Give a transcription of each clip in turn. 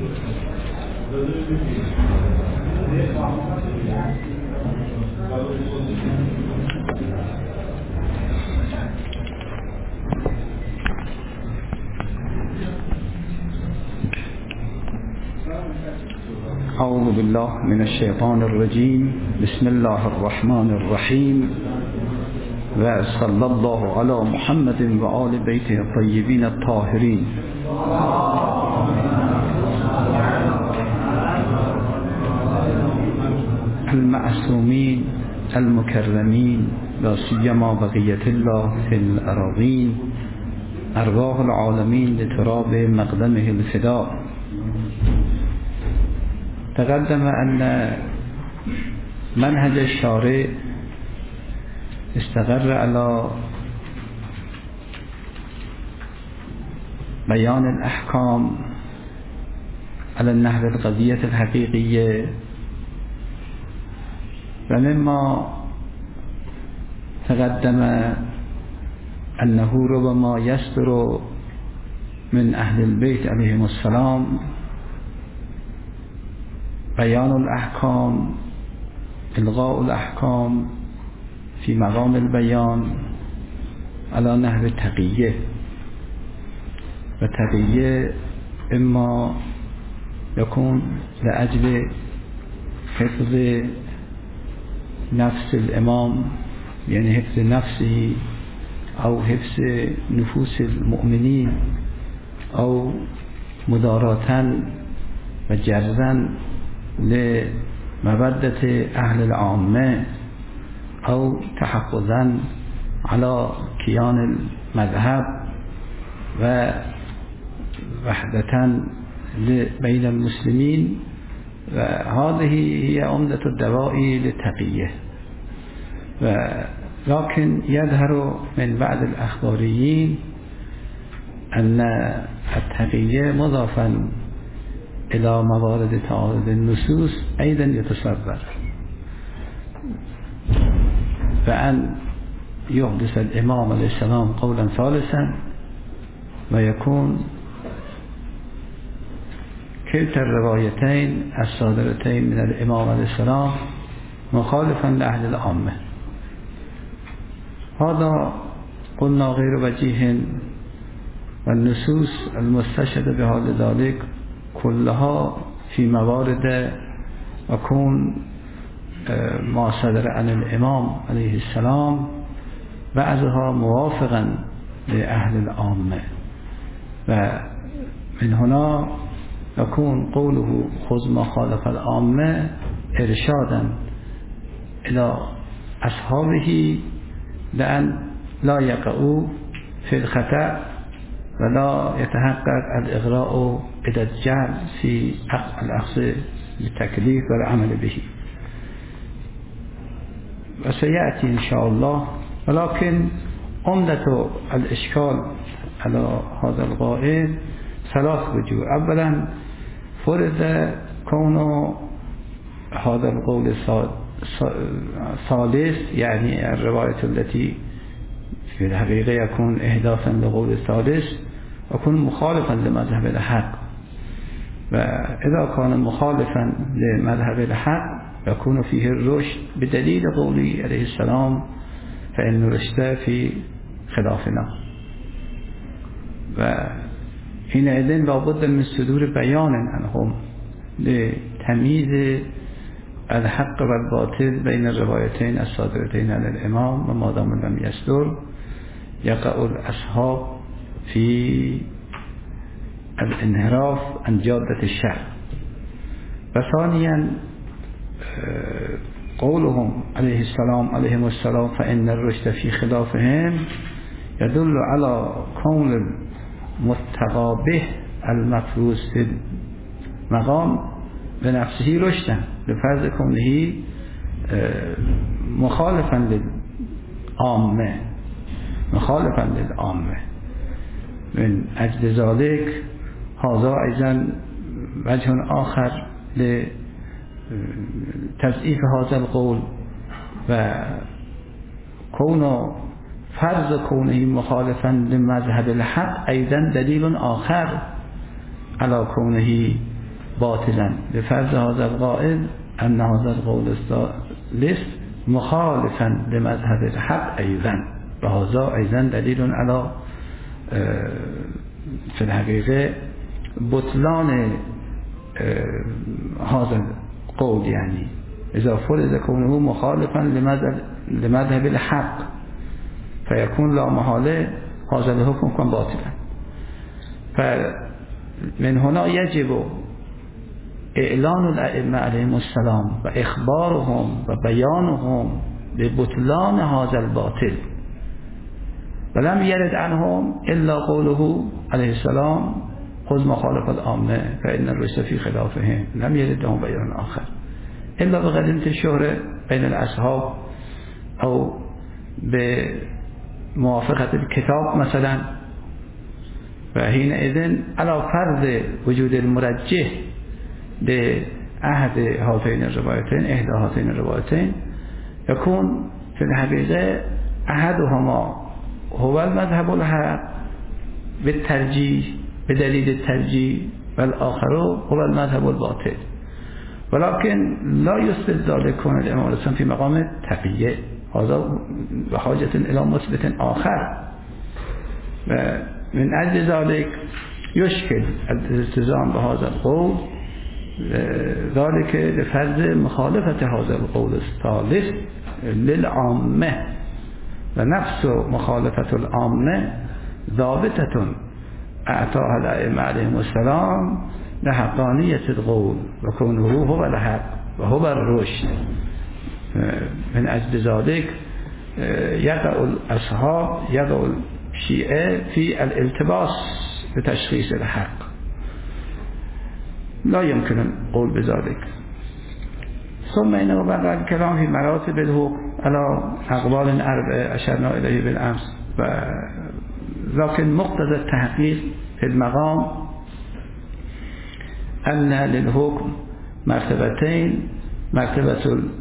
اعوذ بالله من الشیطان الرجیم. بسم الله الرحمن الرحیم و صلی الله علی محمد و آل بیته الطیبین الطاهرین. المعصومین المکرمین لا سیما بقیة الله فی الاراضین، ارواح العالمین لتراب مقدمه الفداء. تقدم أن منهج الشارع استقر على بيان الأحكام على النحو القضية الحقيقية، ومما تقدم أنه ربما يصدر من أهل البيت عليهم السلام بيان الأحكام، إلغاء الأحكام في مقام البيان على نحو التقية. والتقية إما يكون لأجل حفظ نفس الإمام، يعني حفظ نفسه أو حفظ نفوس المؤمنين، أو مداراة وجرا لمودة أهل العامة، أو تحفظا على كيان المذهب ووحدة بين المسلمين. وهذه هي عمدة الدواء للتقية. لكن يظهر من بعض الأخباريين أن التقية مضافا إلى موارد تعارض النصوص أيضا يتصور، فأن يحدث الإمام عليه السلام قولا ثالثا ويكون كلتا الروايتين الصادرتين من الإمام عليه السلام مخالفا لأهل العامة. هذا قلنا غير وجيه، والنصوص المستشهدة بهذا ذلك كلها في موارد أكون ما صدر عن الإمام عليه السلام بعضها موافقا لأهل العامة. ومن هنا يكون قوله خذ ما خالف العامة إرشادا إلى أصحابه بأن لا يقعوا في الخطأ ولا يتحقق الإغراء إلى الجهل في الأخذ بالتكليف والعمل به. وسيأتي إن شاء الله. ولكن عمدة الإشكال على هذا القائل ثلاث وجوه. أولا، فرض كون هذا القول ثالث، يعني الرواية التي في الحقيقة يكون إحداثا لقول الثالث، يكون مخالفا لمذهب الحق. وإذا كان مخالفا لمذهب الحق يكون فيه الرشد بدليل قوله عليه السلام فإن الرشد في خلافنا. وحينئذ لابد من صدور بيان عنهم لتمييز الحق والباطل بين الروايتين الصادرتين عن الإمام. وما دام لم يصدر يقع الأصحاب في الانحراف عن جادة الشرع. وثانيا، قولهم عليهم السلام فإن الرشد في خلافهم يدل على كون المتقابه المفروض في المقام بنفسه رشدا، بفرض كونه مخالفا للعامة. من أجل ذلك هذا أيضا وجه آخر لتضعيف هذا القول، وكون فرض كونه مخالفا لمذهب الحق أيضا دليل آخر على كونه باطلا بفرض هذا القائل ان هذا القول الثالث مخالفا لمذهب الحق ايضا، وهذا ايضا دلیل علی في الحقيقة بطلان هذا القول، يعني إذا فرض كونه مخالفا لمذهب الحق فيكون لا محالة هذا الحكم كان باطلا. فمن هنا يجب إعلان الأئمة عليهم السلام وإخبارهم وبيانهم ببطلان هذا الباطل، ولم يرد عنهم إلا قوله عليه السلام خذ مخالف العامة فإن الرشد في خلافهم، لم يرد لهم بيان آخر إلا بغدمة الشهرة بين الأصحاب أو بموافقة الكتاب مثلا. فحينئذ على فرض وجود المرجح لأحد هاتين الروايتين، إحدى هاتين الروايتين، يكون في الحقيقة أحدهما هو المذهب الحق بالترجيح بدليل الترجيح، والآخر هو المذهب الباطل، ولكن لا يثبت ذلك كون الإمام الإسلام في مقام تقية، هذا بحاجة إلى مثبت آخر. من أجل ذلك يشكل الالتزام بهذا القول، ذلك لفرض مخالفة هذا القول الثالث للعامة، ونفس مخالفة العامة ضابطة أعطاها الأئمة عليهم السلام لحقانية القول وكونه هو الحق وهو الرشد. من أجل ذلك يقع الأصحاب يقع الشيعة في الالتباس بتشخيص الحق، لا يمكن القول بذلك. ثم إنه بقى الكلام في مراتب الحكم على أقوال أربعة أشرنا إليه بالأمس، لكن مقتضى التحقيق في المقام أن للحكم مرتبتين، مرتبة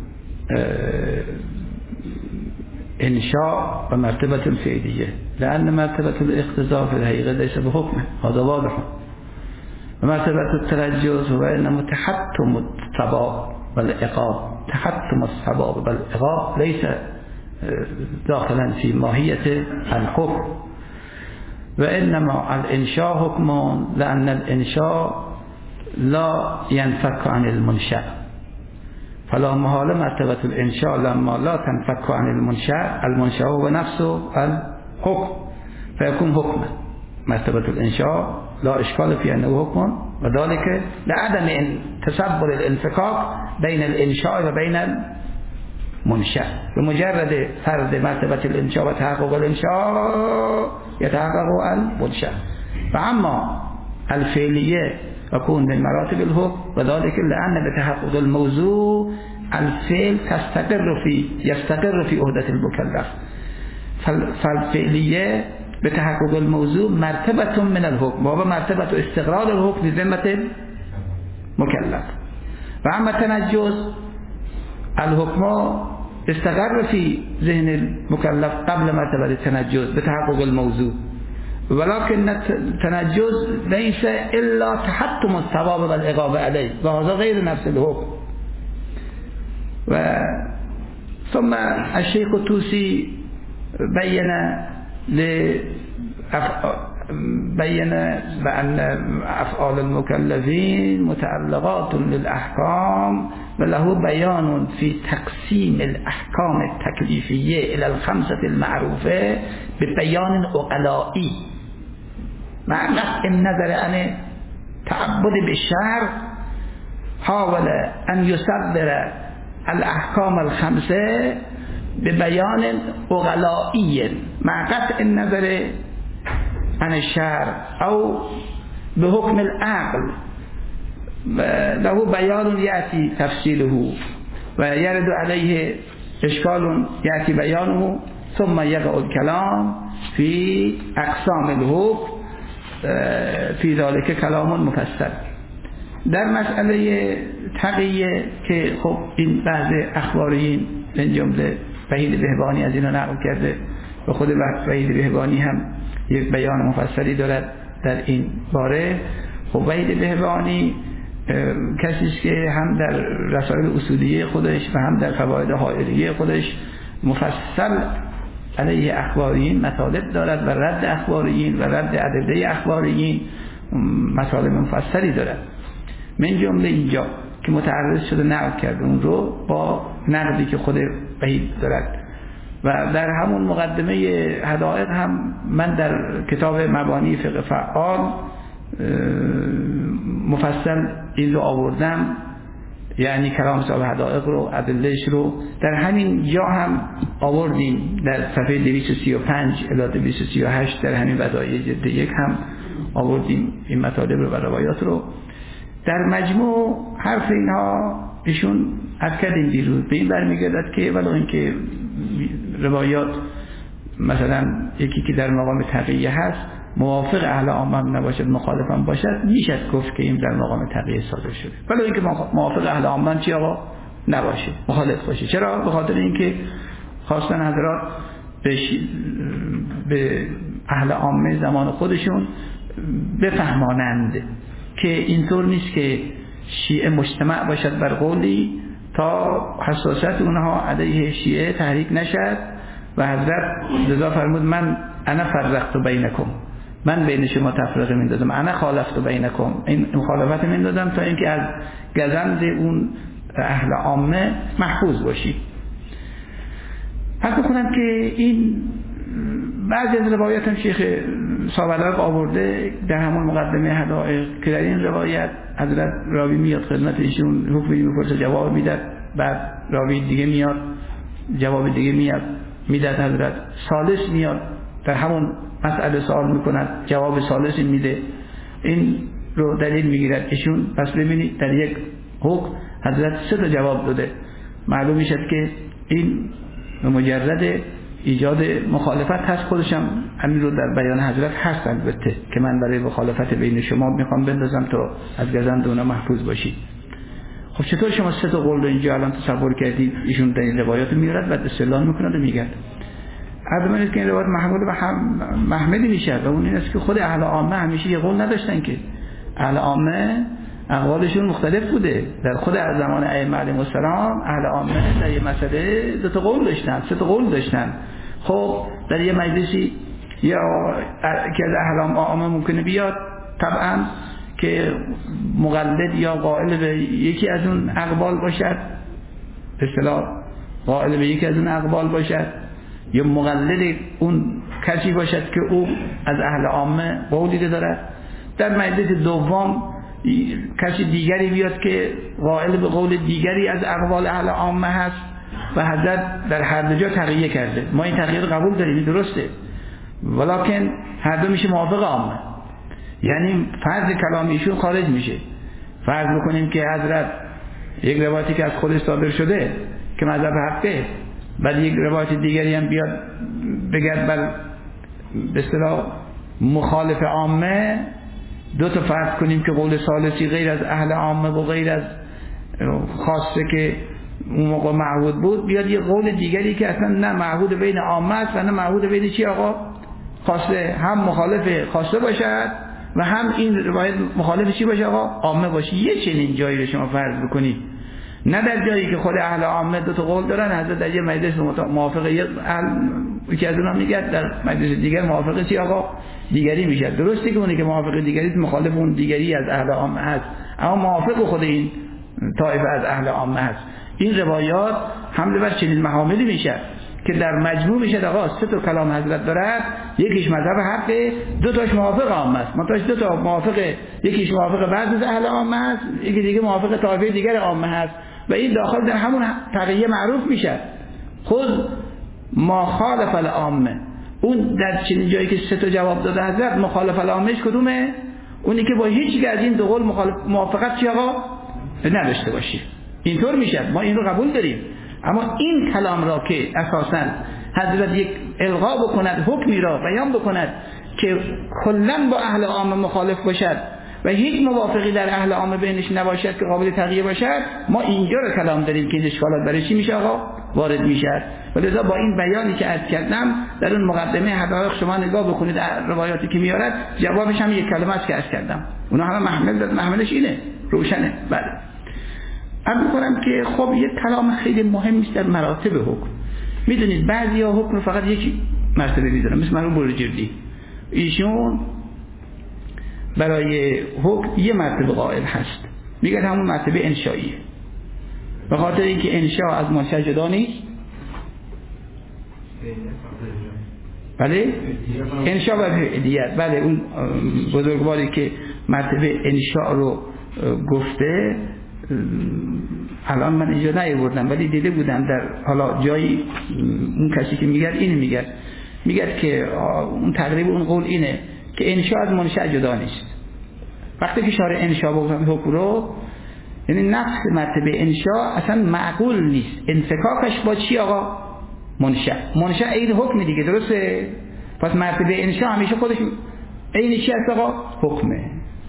الإنشاء ومرتبة الفعلية، لأن مرتبة الاقتضاء في الحقيقة ليس بحكمه، هذا واضح. ومرتبة الترجز هو إنما تحتم الثواب والعقاب، تحتم الثواب والعقاب ليس داخلا في ماهية الحكم، وإنما الإنشاء حكم، لأن الإنشاء لا ينفك عن المنشأ، فلا محالة مرتبة الإنشاء لما لا تنفك عن المنشأ هو نفسه الحكم، فيكون حكما. مرتبة الإنشاء لا إشكال في أنه حكم، وذلك لعدم تسبب الانفكاك بين الإنشاء وبين المنشأ. بمجرد فرض مرتبة الإنشاء وتحقق الإنشاء يتحقق المنشأ. فأما الفعلية يكون من مراتب الحكم، وذلك لأن بتحقق الموضوع الفعل يستقر في عهدة المكلف. فالفعلية بتحقق الموضوع مرتبة من الحكم، وهو مرتبة استقرار الحكم في ذمة المكلف. وأما التنجز الحكم استقر في ذهن المكلف قبل مرتبة التنجز بتحقق الموضوع، ولكن التنجز ليس إلا تحتم الثواب والعقاب عليه، وهذا غير نفس الحكم. ثم الشيخ الطوسي بين بأن أفعال المكلفين متعلقات للأحكام، وله بيان في تقسيم الأحكام التكليفية إلى الخمسة المعروفة ببيان عقلائي، مع قطع النظر عن تعبد بالشرع. حاول أن يصدر الأحكام الخمسة ببيان عقلائي مع قطع النظر عن الشرع أو بحكم العقل، له بيان يأتي تفصيله ويرد عليه إشكال يأتي بيانه، ثم يقع الكلام في أقسام الحكم، في ذلك كلام مفصل. در مسئله تقیه که خب این بعض اخبارین من جمله وحید بهبانی از اینو نقل کرده و خود وحید بهبانی هم یک بیان مفصلی دارد در این باره. خب وحید بهبانی کسی است که هم در رسائل اصولیه خودش و هم در فواید حائریه خودش مفصل علیه اخباریین مطالب دارد و رد اخباریین و رد ادله اخباریین مطالب مفصلی دارد. من جمله اینجا که متعرض شده نقد کرده اون رو با نقدی که خود وحید دارد و در همون مقدمه حدائق هم من در کتاب مبانی فقه فعال مفصل این رو آوردم، یعنی کلام صاحب حدائق رو ادلهش رو در همین جا هم آوردیم در صفحه 235 الی 238 در همین بدایع جلد 1 هم آوردیم این مطالب رو و روایات رو. در مجموع حرف اینها ایشون عرض کردیم دیروز به این برمیگردد که ولو اینکه روایات مثلا یکی که در مقام تقیه هست موافق اهل عامه نباشد مخالف هم باشد میشه گفت که این در مقام تقیه صادر شده، ولو اینکه موافق اهل عامه چی آقا نباشه مخالف باشه. چرا؟ به خاطر اینکه خواستن حضرات به اهل عامه زمان خودشون بفهمانند که اینطور نیست که شیعه مجتمع باشد بر قولی تا حساسیت اونها علیه شیعه تحریک نشد و حضرت رضا فرمود من انا فرقت بینکم، من بین شما تفرقه من دادم، انا خالفت بینکم، این مخالفت من دادم تا اینکه از گزند اون اهل عامه محفوظ باشید. حتی کنم که این بعضی از روایات هم شیخ صاحب آورده در همون مقدمه حدائق که در این روایت حضرت راوی میاد خدمت ایشون حکمی میپرسه جواب میداد، بعد راوی دیگه میاد جواب دیگه میداد، حضرت ثالث میاد در همون مسئله سوال میکند جواب ثالث میده، این رو دلیل میگیرد ایشون. پس ببینید در یک حکم حضرت 3 تا جواب داده، معلوم میشد که این مجرد ایجاد مخالفت هست. خودشم همین رو در بیان حضرت هست البته که من برای مخالفت بین شما میخوام بندازم تا از گزند اونا محفوظ باشید. خب چطور شما 3 تا قول رو اینجا الان تصور کردید؟ ایشون در این روایات میارد بعد استدلال میکنه و میگه عدم است که این روایت محمول و محمدی میشه و اون این است که خود اهل عامه همیشه یه قول نداشتن، که اهل عامه اقوالشون مختلف بوده. در خود از زمان ائمه علیهم السلام اهل عامه در یه مسئله 2 تا قول داشتن 3 تا قول داشتن. خب در یه مجلسی یا که از اهل عامه ممکنه بیاد طبعا که مقلد یا قائل به یکی از اون اقوال باشد، به اصطلاح قائل به یکی از اون اقوال باشد، یا مقلد اون کسی باشد که او از اهل عامه قولی دارد. در مجلس دوم کسی دیگری بیاد که قائل به قول دیگری از اقوال اهل عامه هست و حضرت در هر دو جا تقیه کرده. ما این تقیه رو قبول داریم، درسته، ولیکن هر دو میشه موافق عامه، یعنی فرض کلام ایشون خارج میشه. فرض بکنیم که حضرت یک روایتی که از خودش صادر شده که مذهب حقه، بعد یک روایت دیگری هم بیاد بگرد بر به اصطلاح مخالف عامه، 2 تا فرض کنیم که قول ثالثی غیر از اهل عامه و غیر از خاصه که اون موقع معهود بود بیاد یه قول دیگری که اصلا نه معهود بین عامه است و نه معهود بین چی آقا خاصه، هم مخالف خاصه باشد و هم این روایت مخالف چی باشه آقا عامه باشه. یه چنین جایی رو شما فرض بکنید، نه در جایی که خود اهل عامه 2 تا قول دارن حضرت در یه مجلس موافقه یکی از اونها میگه، در مجلس دیگر موافقه چی آقا دیگری میشه. درسته که اونی که موافقه دیگری مخالف اون دیگری از اهل عامه هست، اما موافق خود این طایفه از اهل عامه هست. این روایات حمله بر چنین محاملی میشه که در مجموع میشه آقا 3 تا کلام حضرت دارد، یکیش مذهب حقه، 2 تاش موافق عامه است، منتهاش 2 تا موافق، یکیش موافق بعضی از اهل عامه است، یکی دیگه موافق طایفه دیگر عامه هست و این داخل در همون تقیه معروف میشه. خود ما خالف العامه، اون در چنین جایی که 3 تا جواب داده حضرت مخالف العامهش کدومه؟ اونی که با هیچ از این 2 قول موافقت چی آقا نداشته باشه. اینطور میشه، ما این رو قبول داریم. اما این کلام را که اساساً حضرت یک القا بکند، حکمی را بیان بکند که کلاً با اهل عامه مخالف باشد و هیچ موافقی در اهل عامه بینش نباشد که قابل تغییر باشد، ما اینجا رو کلام داریم که این اشکالات برای چی میشه آقا وارد میشه. ولذا با این بیانی که عرض کردم در اون مقدمه حدائق شما نگاه بکنید روایاتی که میارد، جوابش هم یک کلمه است که عرض کردم، اونا همه محملش اینه روشنه. بله عرض می‌کنم که خب یک کلام خیلی مهمی است در مراتب حکم. میدونید بعضیا حکم فقط یک مرتبه میدونن، مثل مرحوم بروجردی، ایشون برای حکم یه مرتبه قائل هست، میگن همون مرتبه انشائیه، به خاطر اینکه انشاء از منشأ جدا نیست. بله انشاء و فعلیت. بله اون بزرگواری که مرتبه انشاء رو گفته الان من اینجا نیاوردم ولی دیده بودم در حالا جایی اون کسی که میگه اینو میگه که اون تقریب اون قول اینه که انشاء از منشأ جدا نیست. وقتی که شارع انشاء بگفتن حکم رو، یعنی نفس مرتبه انشاء اصلا معقول نیست انفکاکش با چی آقا؟ منشأ عین حکم دیگه، درسته؟ پس مرتبه انشاء همیشه خودش عین چی هست آقا؟ حکمه.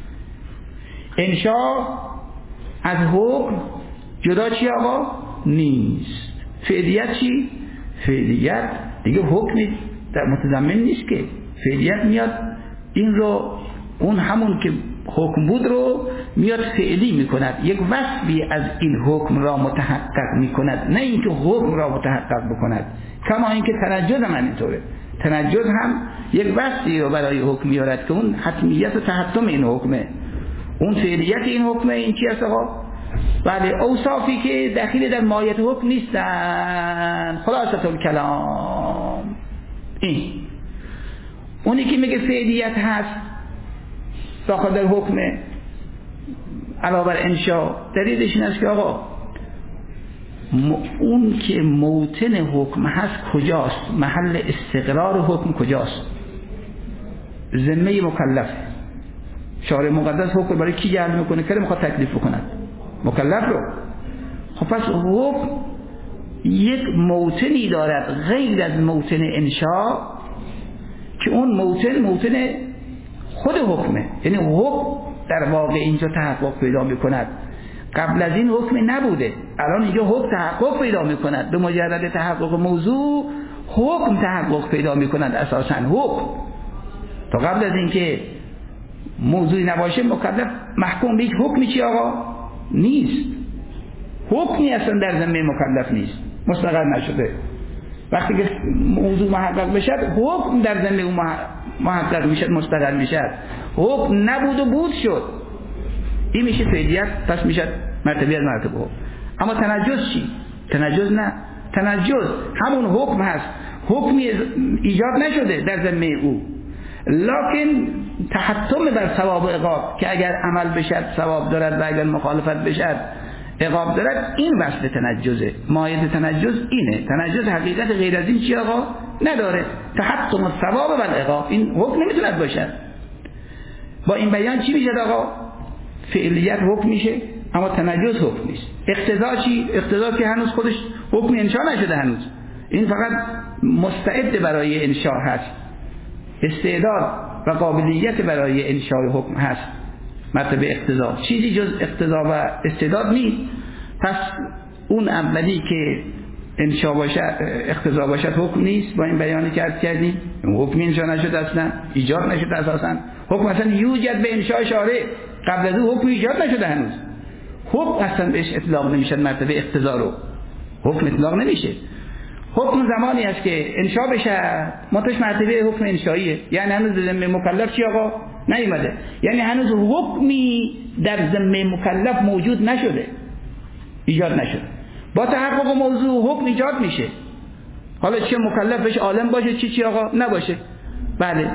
انشاء از حکم جدا چی آقا؟ نیست. فعلیت چی؟ فعلیت دیگه حکمی در متضمن نیست که فعلیت میاد این رو اون همون که حکم بود رو میاد فعلی میکند، یک وصفی از این حکم را متحقق میکند، نه اینکه حکم را متحقق بکند. کما اینکه تنجز هم اینطوره، تنجز هم یک وصفی رو برای حکم میارد که اون حتمیت و تحتم این حکمه، اون فعلیت این حکمه. این چی هست آقا؟ بله اوصافی که دخیل در ماهیت حکم نیستن. خلاصه الکلام این اونی که میگه فعلیت هست داخل در حکم علاوه بر انشاء، دلیلش این است که آقا اون که موطن حکم هست کجاست، محل استقرار حکم کجاست؟ ذمه مکلف. شارع مقدس حکم برای کی جعل میکنه؟ که میخواد تکلیف بکند؟ مکلف رو. خب پس حکم یک موطنی دارد غیر از موطن انشاء که اون موطن خود حکمه، یعنی حکم در واقع اینجا تحقق پیدا میکند. قبل از این حکم نبوده، الان اینجا حکم تحقق پیدا میکند. به مجرد تحقق موضوع حکم تحقق پیدا میکند. اساسا حکم تا قبل از اینکه موضوعی نباشه مکلف محکوم به یک حکمی چی آقا؟ نیست. حکمی اصلا در ذمه مکلف نیست، مستقر نشده. وقتی که موضوع محقق بشد حکم در ذمه اون محقق میشد، مستقر میشد. حکم نبود و بود شد، این میشه فعلیت، پس میشد مرتبه از مرتبه حکم. اما تنجز چی؟ تنجز نه، تنجز همون حکم هست، حکمی ایجاد نشده در ذمه او، لکن تحتم بر ثواب و عقاب که اگر عمل بشد ثواب دارد و اگر مخالفت بشد عقاب دارد. این وصف تنجزه. مایه تنجز اینه. تنجز حقیقت غیر از این چی آقا؟ نداره. تحتم الثواب و العقاب این حکم نمیتوند باشد. با این بیان چی میشه آقا؟ فعلیت حکم میشه اما تنجز حکم نیست. اقتضا چی؟ اقتضا که هنوز خودش حکم انشاء نشده، هنوز این فقط مستعد برای انشاء هست، استعداد و قابلیت برای انشاء حکم هست. مرتبه اقتضا چیزی جز اقتضا و استعداد نیست. پس اون اولی که انشاء باشد، اقتضا باشد، حکم نیست. با این بیانی که عرض کردیم حکم انشاء نشد، اصلا ایجاد نشد. اساسا حکم اصلا یوجد به انشاء شارع، قبل از اون حکم ایجاد نشده هنوز. حکم اصلا بهش اطلاق نمیشه. مرتبه اقتضا رو حکم اطلاق نمیشه. حکم زمانی است که انشاء بشه، منتش مرتبه حکم انشائیه، یعنی هنوز ذمه مکلف چی آقا؟ نیومده، یعنی هنوز حکمی در ذمه مکلف موجود نشده، ایجاد نشده. با تحقق موضوع حکم ایجاد میشه. حالا چه مکلفش عالم باشه چی آقا نباشه. بله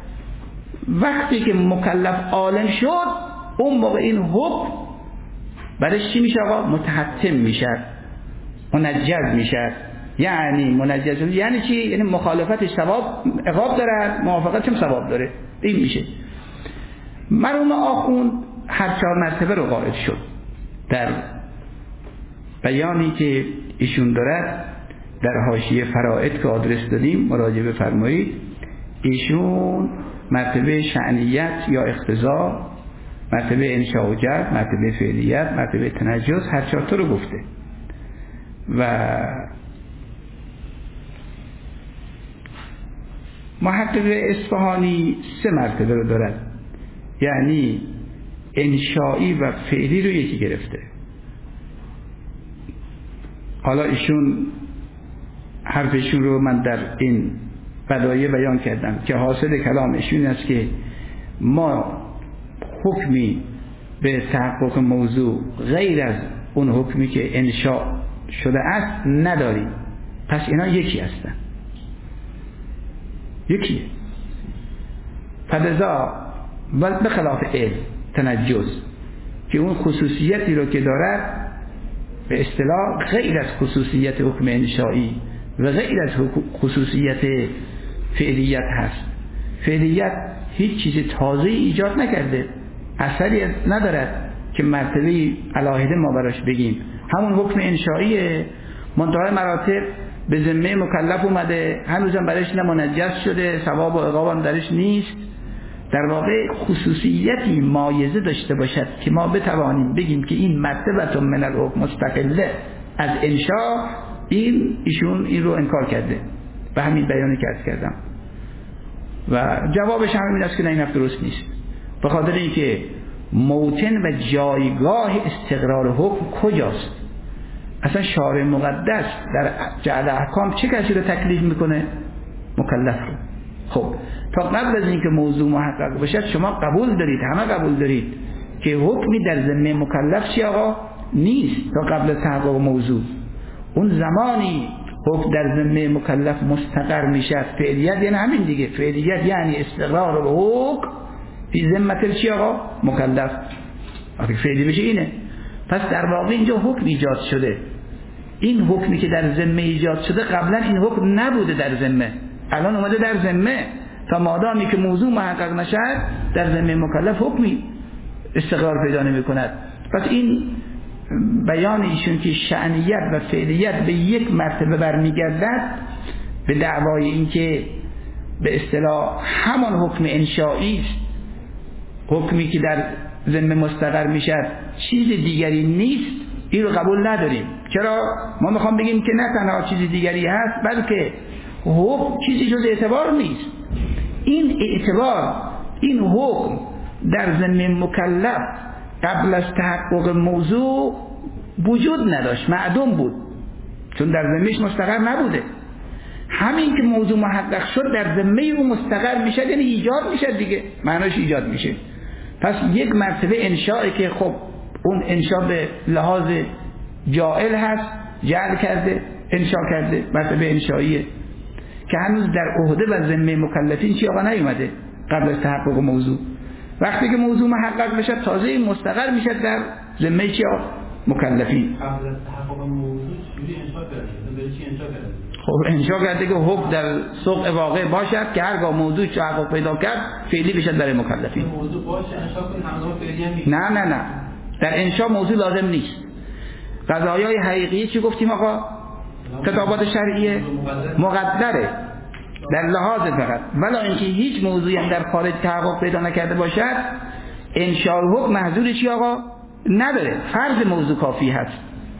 وقتی که مکلف عالم شد اون موقع این حکم برش چی میشه آقا؟ متحتم میشه، منجز میشه. یعنی منجز یعنی چی؟ یعنی مخالفتش ثواب عقاب داره، موافقتش هم ثواب داره. این میشه. مرحوم آخوند هر 4 مرتبه رو قائل شد. در بیانی که ایشون دارد در حاشیه فرائض که آدرس دادیم مراجعه بفرمایید، ایشون مرتبه شأنیت یا اقتضا، مرتبه انشاء و جلب، مرتبه فعلیت، مرتبه تنجز، هر 4 تا رو گفته. و محقق اصفهانی 3 مرتبه رو دارد. یعنی انشایی و فعلی رو یکی گرفته. حالا ایشون حرفشون رو من در این بدایع بیان کردم که حاصل کلامشون است که ما حکمی به تحقق موضوع غیر از اون حکمی که انشاء شده است نداریم. پس اینا یکی هستن، یکیه. فلذا به خلاف علم تنجز که اون خصوصیتی رو که دارد به اصطلاح غیر از خصوصیت حکم انشایی و غیر از خصوصیت فعلیت هست. فعلیت هیچ چیز تازه ایجاد نکرده، اثری ندارد که مرتبه علاهده ما براش بگیم. همون حکم انشاییه، منتهای مراتب به ذمه مکلف اومده، هنوزم برایش نمنجس شده، ثواب و عقاب هم درش نیست. در واقع خصوصیتی مایزه داشته باشد که ما بتوانیم بگیم که این مرتبه من الحکم مستقله از انشاء، ایشون این رو انکار کرده و همین بیانی که عرض کردم و جوابش همین است که نه، این حرف درست نیست. به خاطر اینکه موطن و جایگاه استقرار حکم کجاست؟ اصلا شارع مقدس در جعل احکام چه کسی رو تکلیف میکنه؟ مکلف رو. خب تا قبل از اینکه موضوع محقق باشد شما قبول دارید، همه قبول دارید که حکمی در ذمه مکلف چی آقا؟ نیست تا قبل تحقق موضوع. اون زمانی حکم در ذمه مکلف مستقر میشد. فعلیت یعنی همین دیگه، فعلیت یعنی استقرار الحکم فی ذمه چی آقا؟ مکلف. وقتی فعلی بشه اینه. پس در واقع اینجا حکم ایجاد شده. این حکمی که در ذمه ایجاد شده قبلا این حکم نبوده در ذمه، الان اومده در ذمه. تا مادامی که موضوع محقق نشد در ذمه مکلف حکمی استقرار پیدا نمی کند. پس این بیان ایشون که شأنیت و فعلیت به یک مرتبه برمیگردد به دعوای این که به اصطلاح همان حکم انشایی است، حکمی که در ذمه مستقر میشد چیز دیگری نیست، این رو قبول نداریم. چرا؟ ما میخوام بگیم که نه تنها چیز دیگری هست بلکه حکم چیزی جز اعتبار نیست. این اعتبار، این حکم در ذمه مکلف قبل از تحقق موضوع وجود نداشت، معدوم بود، چون در ذمهش مستقر نبوده. همین که موضوع محقق شد در ذمه او مستقر میشه، یعنی ایجاد میشه دیگه، معناش ایجاد میشه. پس یک مرتبه انشاء که خب اون انشاء به لحاظ جائل هست، جعل کرده، انشاء کرده، مرتبه انشائیه که هنوز در عهده و ذمه مکلفین چی آقا نیومده قبل از تحقق موضوع. وقتی که موضوع محقق بشه تازه مستقر میشه در ذمه چی آقا؟ مکلفین. قبل از تحقق موضوع چجوری انشاء کرده؟ به چی انشاء کرده؟ خب انشاء کرده که حکم در سوق واقع باشد که هرگاه موضوع تحقق پیدا کرد فعلی بشه برای مکلفین. موضوع باشه انشاء کنیم همزمان فعلی هم نیست. نه در انشاء موضوع لازم نیست. قضایای حقیقی چی گفتیم آقا؟ کتابات شرعیه مقدره در لحاظ فقط، ولی اینکه هیچ موضوعی هم در خارج تحقق پیدا نکرده باشد انشاء حکم محظور چی آقا؟ نداره. فرض موضوع کافی هست.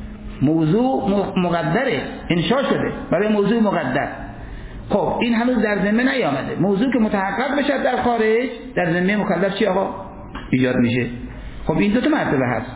موضوع مقدره، انشاء شده برای موضوع مقدر. خب این هنوز در ذمه نیامده. موضوع که متحقق بشه در خارج در ذمه مکلف چی آقا؟ ایجاد میشه. خب این دو تا مرتبه هست.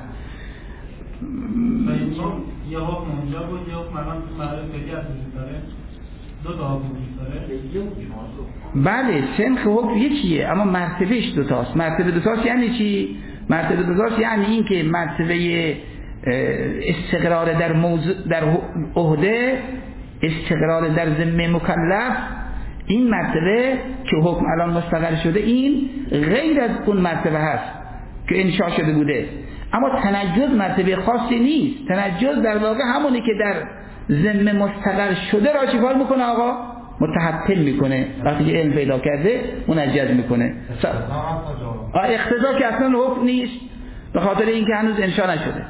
یا حکم اونجا بود یا حکم الان مرحله فعلی هست وجود داره؟ دو تا حکم وجود داره؟ بله، سنخ حکم یکیه اما مرتبهش دوتاست. مرتبه دوتاست یعنی چی؟ مرتبه دوتاست یعنی این که مرتبه استقرار در موضوع در عهده، استقرار در ذمه مکلف، این مرتبه که حکم الان مستقر شده این غیر از اون مرتبه هست که انشاء شده بوده. اما تنجز مرتبه خاصی نیست. تنجز در واقع همونی که در ذمه مستقر شده را چیکار میکنه آقا؟ متحتم میکنه. وقتی که علم پیدا کرده منجز میکنه. اقتضا که اصلا حکم نیست به خاطر اینکه هنوز انشاء نشده.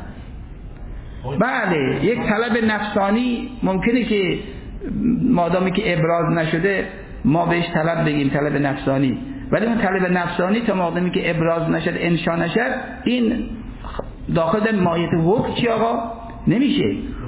بله، یک طلب نفسانی ممکنه که مادامی که ابراز نشده ما بهش طلب بگیم، طلب نفسانی، ولی اون طلب نفسانی تا مادامی که ابراز نشد انشاء نشد این داخل ماهیت حکم چی آقا؟ نمیشه.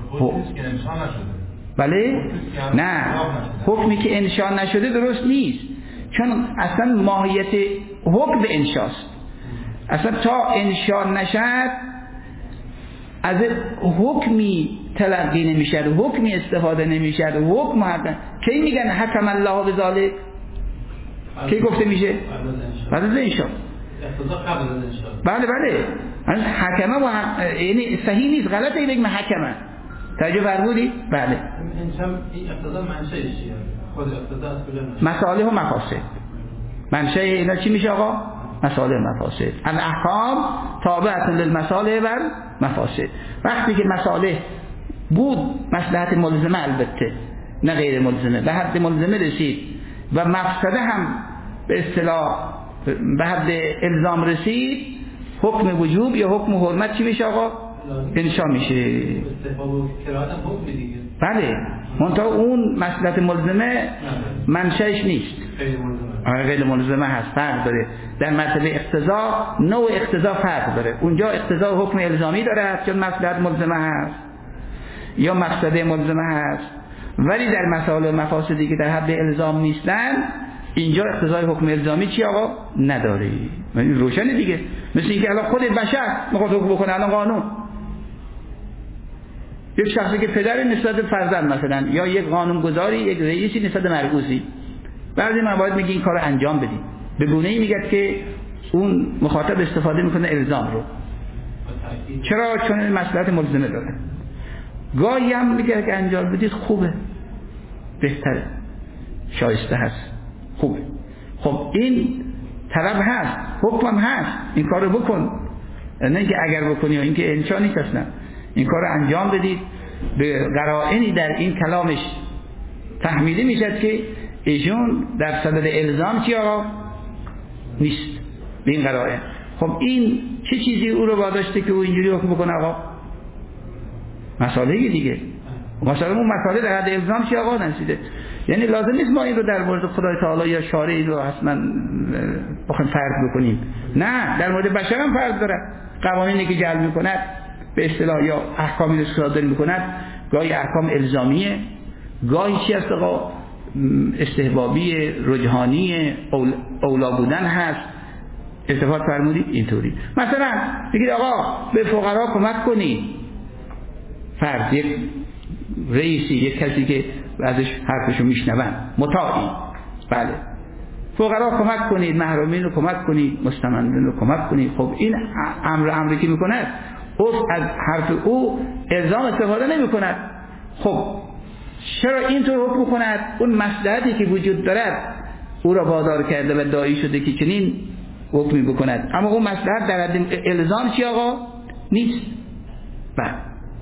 بله؟ نه، حکمی که انشاء نشده درست نیست، چون اصلا ماهیت حکم به انشاست. اصلا تا انشاء نشد از حکمی تلقی نمیشه، حکمی استفاده نمیشه، حکم حقا. کی میگن حکم الله بذالک؟ کی گفته میشه؟ بعد از انشاء. اقتضا قبل از انشاء. بله بله. از حکمه و یعنی صحیح نیست، غلطه بگیم حکمه. توجه فرمودید؟ بله. این اقتضا منشأش چیه؟ خود اقتضا از کجا میاد؟ مصالح و مفاسد. منشأ اینا چی میشه آقا؟ مصالح و مفاسد. الاحکام تابعه للمصالح و مفاسد. وقتی که مصالح بود مصلحت ملزمه، البته نه غیر ملزمه، به حد ملزمه رسید و مفسده هم به اصطلاح به حد الزام رسید، حکم وجوب یا حکم حرمت چی میشه آقا؟ انشا میشه. استحباب و کراهت هم حکم دیگه. بله، منتها اون مصلحت ملزمه منشأش نیست، غیر ملزمه هست، فرق داره. در مرتبه اقتضا نوع اقتضا فرق داره. اونجا اقتضا حکم الزامی داره چون مصلحت ملزمه هست یا مقصد ملزمه هست، ولی در مسائل و مفاسدی که در حد الزام نیستن اینجا اقتضای حکم الزامی چی آقا؟ نداره. این روشنه دیگه. مثل اینکه الان خود بشر میخواد حکم بکنه، الان قانون یک شخصی که پدر نسبت به فرزند مثلا، یا یک قانون گذاری، یک رئیسی نسبت به مرئوسی، بعضی موارد میگه این کارو انجام بدید، به گونه‌ای میگه که اون مخاطب استفاده میکنه الزام رو. چرا؟ چون مصلحت ملزمه داره. گاهی هم میگه که انجام بدید خوبه، بهتره، شایسته هست، خوبه. خب این طلب هست، حکم هست، این کارو بکن، نه اینکه اگر بکنی یا اینکه انشا نیست اصلا. این کارو انجام بدید. به قرائنی در این کلامش تحمیلی میشد که ایشون در صدد الزام چی آقا؟ نیست به این قرائن. خب این چه چیزی او رو واداشته که او اینجوری حکم بکنه آقا؟ مسائلی دیگه. مثلا اون مسائل در حد الزام چی آقا نرسیده. یعنی لازم نیست ما این رو در مورد خدای تعالی یا شارعی رو حتما بخوایم فرض بکنیم. نه، در مورد بشر هم فرض داره. قوانینی که جلب میکند به اصطلاح یا احکامی رو صادر میکند، گاهی احکام الزامیه، گاهی چی هست آقا؟ استحبابی، رجحانی، اولا بودن هست. استفاده فرمودید اینطوری. مثلا بگید آقا به فقرا کمک کنید، فرض یک رئیسی، یک کسی که ازش حرفشو میشنون، مطاعی، بله، فقرا کمک کنید، محرومین رو کمک کنید، مستمندین رو کمک کنید. خب این امری که میکند از حرف او الزام استفاده نمیکند. خب چرا اینطور حکم کند؟ اون مصلحتی که وجود دارد او را وادار کرده و داعی شده که چنین حکمی بکند، اما اون مصلحت در حد الزام چی آقا؟ نیست. بله.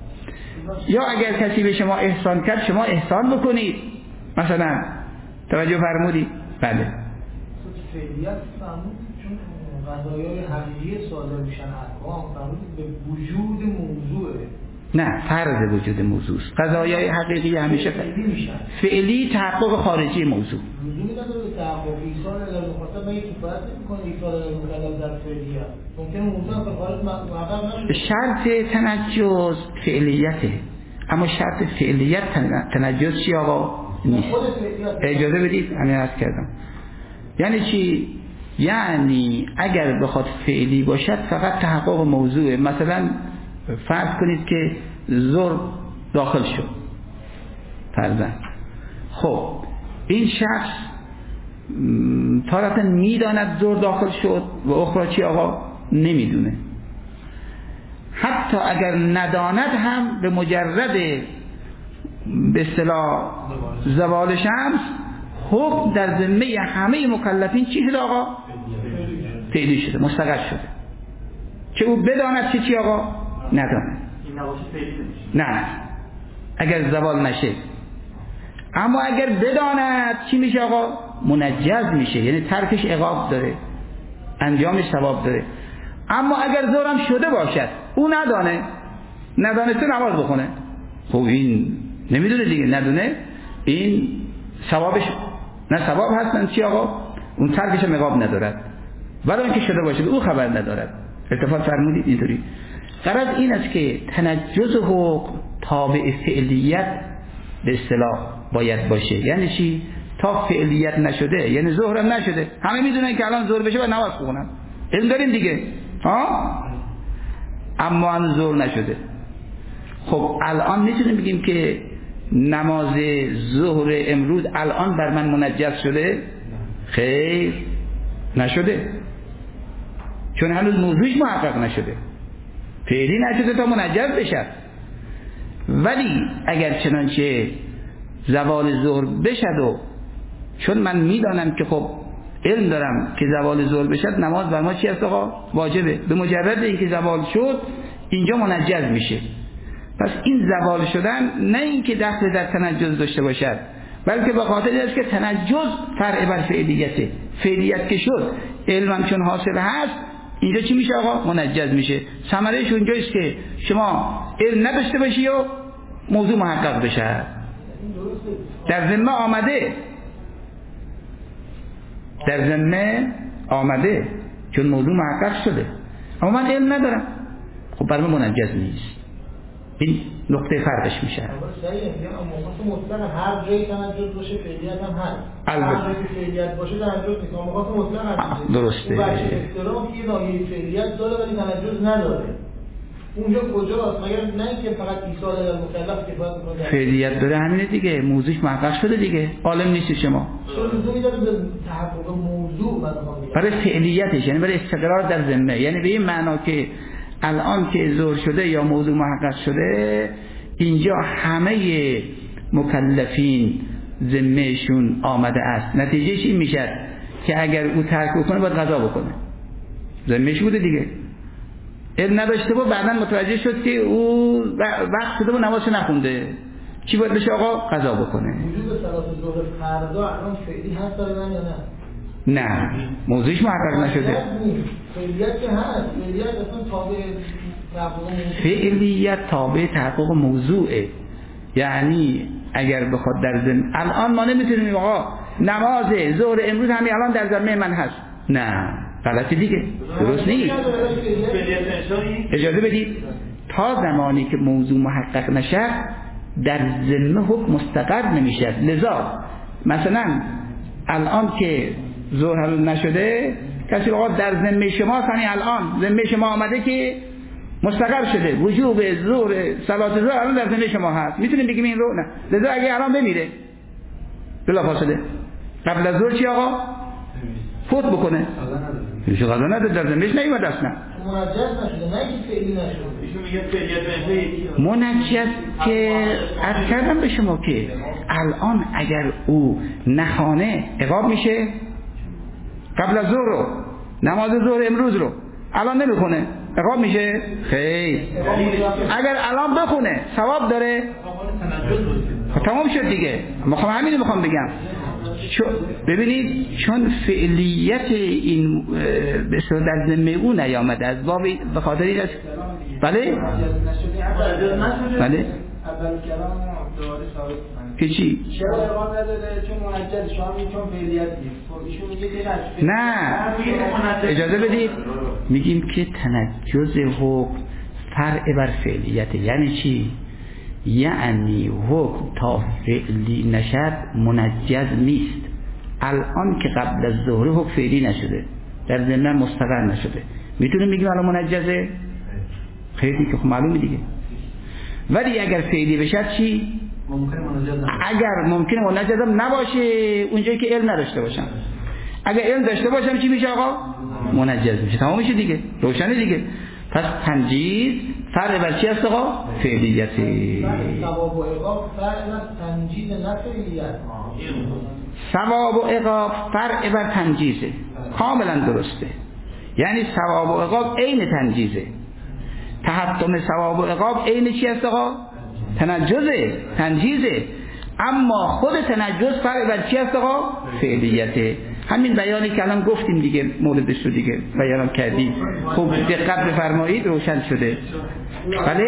یا اگر کسی به شما احسان کرد شما احسان بکنید، مثلا توجه فرمودید؟ بله. فعلیت فرمود چون قضایای حقیقی صادر میشن احکام، فرمود به وجود موضوعه. نه، فرض وجود موضوع است. قضایای حقیقی همیشه فعلی تحقق خارجی موضوع. لزومی نداره به تحقق ایصال الی المخاطب به کفایت میکنه ایصال الی المکلف در فعلیت. ممکنه موضوع به خارج محقق نشه. شرط تنجز فعلیته، اما شرط فعلیت تنجز چی آقا؟ نیست. اجازه بدید همین عرض کردم. یعنی چی؟ یعنی اگر بخواد فعلی باشد فقط تحقق موضوعه. مثلا فرض کنید که ظهر داخل شد فرضاً. خب این شخص تارة میداند ظهر داخل شد و اخرى چی آقا؟ نمیدونه. حتی اگر نداند هم به مجرد به اصطلاح زوال شمس حکم در ذمه همه مکلفین چی شده آقا؟ فعلی شده، مستقر شده. چه او بداند چی آقا؟ نداند. نه، اگر زوال نشه. اما اگر بداند چی میشه آقا؟ منجز میشه، یعنی ترکش عقاب داره، انجامش ثواب داره. اما اگر ظهرم شده باشد او ندانسته نماز بخونه، خب این نمیدونه دیگه، ندونه، این ثوابش نه ثواب هستن چی آقا؟ اون ترکش عقاب ندارد، ولی اینکه شده باشد او خبر ندارد. اتفاق فرمودید اینطوری. غرض این است که تنجز حکم تابع فعلیت به اصطلاح باید باشه. یعنی چی؟ تا فعلیت نشده، یعنی ظهرم نشده، همه میدونن که الان ظهر بشه و نماز بخونن، علم داریم دیگه، اما هم ظهر نشده. خب الان میتونیم بگیم که نماز ظهر امروز الان بر من منجز شده؟ خیر نشده، چون هنوز موضوعش محقق نشده، فعلی نشده تا منجز بشه. ولی اگر چنانچه زوال ظهر بشد و چون من میدانم که خب علم دارم که زوال ظهر بشد نماز بر ما چی است آقا؟ واجبه. به مجرد اینکه زوال شد اینجا منجز میشه. پس این زوال شدن نه اینکه دخل در تنجز داشته باشد، بلکه به خاطر است که تنجز فرع بر فعلیته. فعلیت که شد علمم چون حاصل هست اینجا چی میشه آقا؟ منجز میشه. ثمرهش اونجاست که شما علم نداشته باشی و موضوع محقق بشه. در ذمه آمده، در ذمه آمده چون موضوع محقق شده، اما من علم ندارم، خب برای من منجز نیست. این نقطه فرقش میشه. مطلق هر جایی تنجز باشه فعلیت هم هست. هر جایی که فعلیت باشه تنجز نیست. مقاس مطلق هست. درسته. بچه احترام که ناحیه فعلیت داره ولی تنجز نداره. اونجا کجاست؟ مگر نه که فقط ایصال در مکلف کفایت میکنه. فعلیت داره همینه دیگه، موضوعش محقق شده دیگه. عالم نیستی شما. لزومی داره به تحقق موضوع برای فعلیتش، یعنی برای استقرار در ذمه، یعنی به این معنا که الان که ظهر شده یا موضوع محقق شده اینجا همه مکلفین ذمهشون آمده است. نتیجهش این میشه که اگر او ترک بکنه باید قضا بکنه. ذمهش بوده دیگه، علم نداشته بود، بعداً متوجه شد که او وقت شده و نمازش نخونده، چی باید بشه آقا؟ قضا بکنه. وجود صلات ظهر فردا الان فعلی هست داره یا نه؟ نه، موضوعش محقق نشده. فعلیت که هست، فعلیت اصلا تابع تحقق موضوع. فعلیت تابع تحقق موضوعه. یعنی اگر بخواد در ذمه، الان ما نمیتونیم آقا نماز ظهر امروز همین الان در ذمه من هست، نه غلطی دیگه، درست نیست. اجازه بدید تا زمانی که موضوع محقق نشه در ذمه حکم مستقر نمیشه. لذا مثلا الان که ظهر نشده کسی آقا در ذمه شما همین الان ذمه شما آمده که مستقر شده وجوب ظهر صلات ظهر الان در ذمه شما هست، میتونیم بگیم این رو؟ نه. لذا اگه الان بمیره بلافاصله قبل از ظهر چی آقا؟ فوت بکنه، ایشون قضا نداره، در ذمهش نیومده اصلا. منجز نشده، نه که فعلی نشده. ایشون میگه فعلیت منجز که عرض کردم به شما که الان اگر او نخوانه عقاب میشه. قبل از ظهر رو نماز ظهر امروز رو الان نمیخونه عقاب میشه؟ خیر. اگر الان بخونه ثواب داره؟ تمام شد دیگه. همین میخوام بگم، ببینید چون فعلیت این در ذمه او نیامده از باب به خاطر این است. بله بله اول کلام دوباره ثابت که چی؟ چرا اقام نداره؟ چون منجز شما میگید چون فعلیت نیست. خب ایشون میگه که نه اجازه بدید میگیم که تنجز حکم فرع بر فعلیت. یعنی چی؟ یعنی حکم تا فعلی نشد منجز نیست. الان که قبل از ظهر حکم فعلی نشده در ذمه مستقر نشده میتونیم بگیم الان منجزه؟ خیلی که خب معلومه دیگه. ولی اگر فعلی بشد چی؟ اگر ممکنه منجزم نباشه اونجایی که علم نداشته باشم. اگر علم داشته باشم چی میشه آقا؟ منجز میشه. تمام میشه دیگه، روشنه دیگه. پس تنجیز فرع بر چی است آقا؟ فعلیتی. ثواب و عقاب فرع بر تنجیز نه فعلیت. ثواب و عقاب فرع بر تنجیزه، کاملا درسته. یعنی ثواب و عقاب عین تنجیزه. تحتم ثواب و عقاب عین چی است آقا؟ تنجیزه. اما خود تنجز فرع بر چی است آقا؟ فعلیته. همین بیانی که الان گفتیم دیگه، موردش رو دیگه بیان کردیم. خوب دقت بفرمایید، روشن شده. بله؟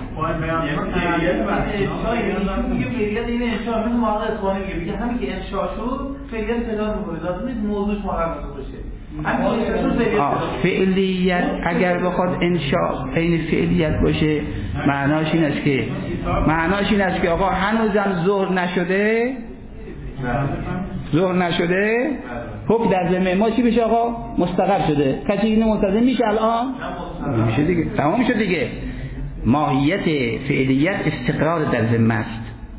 میگه فعلیت این انشاء مثل موقع اخوانی میگه همین که انشاء شد فعلیت پیدا میکنه، لازم نیست موضوعش محقق باشه. فعلیت اگر بخواد انشاء این فعلیت باشه معناش این است که آقا هنوزم ظهر نشده حکم در ذمه ما چی بشه آقا؟ مستقر شده. کسی اینو ملتزم میشه الان؟ میشه دیگه. تمام شد دیگه. ماهیت فعلیت استقرار در ذمه است.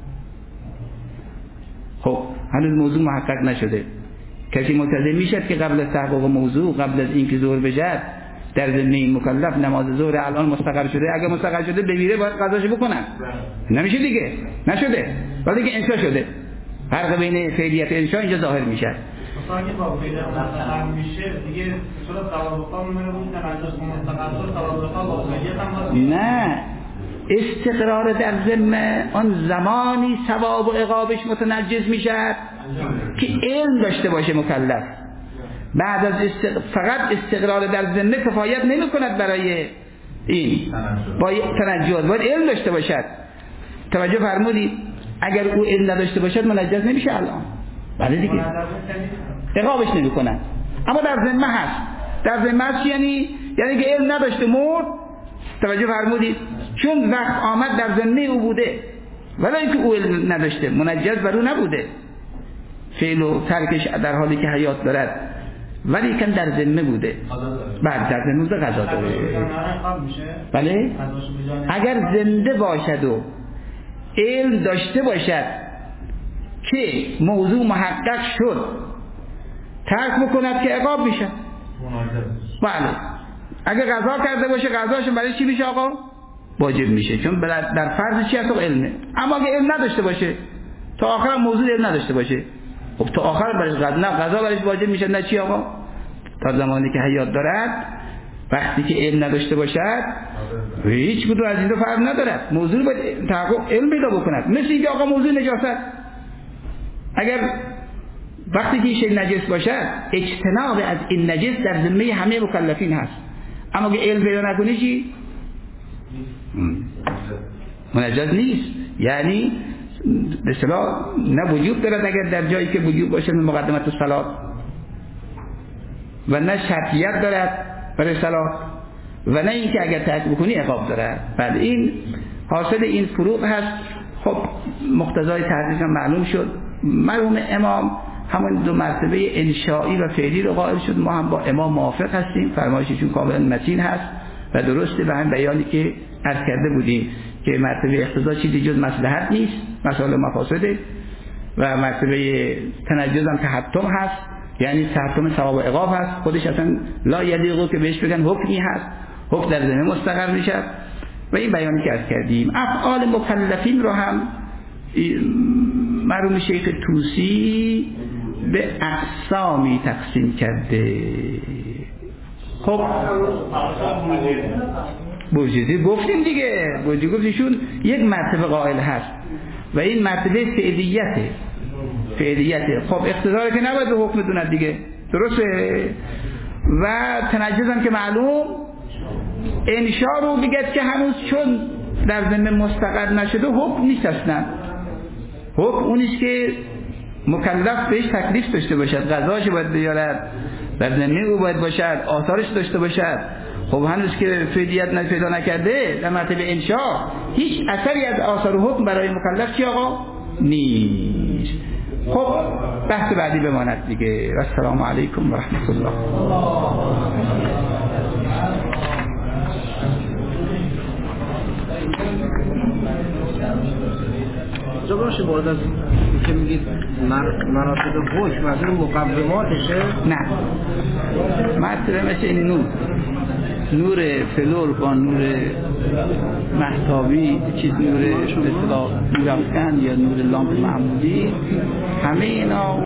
خب هنوز موضوع محقق نشده. کسی ملتزم میشه که قبل از تحقق موضوع، قبل از اینکه ظهر بشه در ذمه این مکلف نماز ظهر الان مستقر شده، اگه مستقر شده بمیره باید قضاشو بکنن. نمیشه دیگه. نشده. ولی دیگه انشا شده. فرق بین فعلیت و انشا اینجا ظاهر میشه. مثلا اگه با فعلیت مستقر میشه دیگه چرا توافق میمونه بود تنجس مستقر توافق با فعلیت هم نه. استقرار در ذمه آن زمانی ثواب و عقابش متنجس میشه که علم داشته باشه مکلف. بعد از فقط استقرار در ذمه کفایت نمی کند برای این با تنجس، باید علم داشته باشد. توجه فرمودید؟ اگر او علم نداشته باشد منجس نمیشه الان. بله دیگه عقابش نمی کند. اما در ذمه هست. در ذمه هست یعنی که علم نداشته مرد. توجه فرمودید؟ چون وقت آمد در ذمه او بوده ولی اینکه او علم نداشته منجس بر او نبوده. فعل و ترکش در حالی که حیات دارد ولی کن در ذمه بوده. بعد در ذمه بوده قضا داره. بله؟ اگر زنده باشد و علم داشته باشد که موضوع محقق شد ترک بکند که عقاب میشه. بله. اگر قضا کرده باشه قضاش برای چی میشه آقا؟ واجب میشه. چون در فرض چی هست؟ علمه. اما اگه علم نداشته باشه تا آخر موضوع علم نداشته باشه خب تا آخر برای قضا برایش واجب میشه. نه چی آقا؟ تا زمانی که حیات دارد. وقتی که علم نداشته باشد هیچ کدوم از این دو فرق ندارد. موضوع باید تحقق علم پیدا بکند. مثل اینکه آقا موضوع نجاست، اگر وقتی که شیء نجس باشد اجتناب از این نجس در ذمه همه مکلفین هست. اما اگه علم پیدا نکنی چی؟ منجز نیست. یعنی به اصطلاح نه وجوب دارد اگر در جایی که وجوب باشه مقدمت الصلات و نه شرطیت دارد برای صلات و نه اینکه اگر ترک بکنی عقاب دارد. بعد این حاصل این فروق هست. خب مقتضای تحقیق معلوم شد. مرحوم امام همون دو مرتبه انشائی و فعلی رو قائل شد. ما هم با امام موافق هستیم. فرمایششون کاملا متین هست و درسته. به هم بیانی که عرض کرده بودیم که مرتبه اقتضا چیزی جز مصلحت نیست، مسائل مفاسده و مرتبه تنجز هم تحتم هست، یعنی تحتم ثواب و عقاب هست. خودش اصلا لا یلیقو که بهش بگن حکمی هست، حکم در ذمه مستقر میشه و این بیانی که عرض کردیم. افعال مکلفین رو هم مرحوم شیخ طوسی به اقسامی تقسیم کرده. خب بوجودی گفتیم دیگه، بوجودی گفتیشون یک مرتبه قائل هست و این مرتبه فعلیته. خب اقتضا که نباید به حکم دوند دیگه، درسته؟ و تنجز هم که معلوم. انشا رو بگید که هنوز چون در ذمه مستقر نشده حکم نیست اصلا. حکم اونیست که مکلف بهش تکلیف داشته باشد، قضاش باید بیارد، در ذمه او باید باشد، آثارش داشته باشد. خب هنوز که فعلیت پیدا نکرده در مرتبه انشا هیچ اثری از آثار حکم برای مکلف چی آقا؟ نیست. خب بحث بعدی بماند دیگه. السلام علیکم و رحمت الله. جا باشه باید از که میگید مراتب حکم از این مقوماتشه؟ نه، مرتبه مثل این نور فلور با نور محتابی، چیز نور مثلا نور افکن یا نور لامپ معمولی، همه اینا